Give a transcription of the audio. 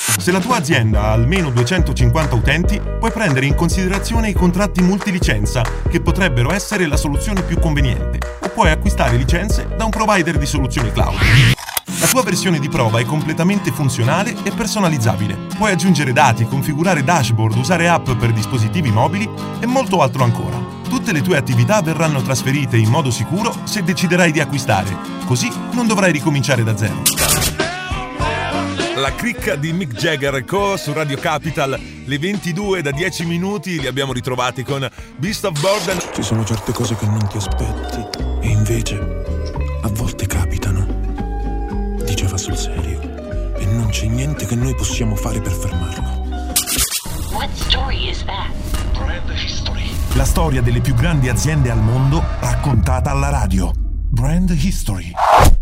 Se la tua azienda ha almeno 250 utenti, puoi prendere in considerazione i contratti multilicenza, che potrebbero essere la soluzione più conveniente, o puoi acquistare licenze da un provider di soluzioni cloud. La tua versione di prova è completamente funzionale e personalizzabile. Puoi aggiungere dati, configurare dashboard, usare app per dispositivi mobili e molto altro ancora. Tutte le tue attività verranno trasferite in modo sicuro se deciderai di acquistare, così non dovrai ricominciare da zero. La cricca di Mick Jagger Co. su Radio Capital, le 22 da 10 minuti, li abbiamo ritrovati con Beast of Burden. Ci sono certe cose che non ti aspetti e invece a volte capitano. Diceva sul serio, e non c'è niente che noi possiamo fare per fermarlo. What story is that? Brand History. La storia delle più grandi aziende al mondo raccontata alla radio. Brand History.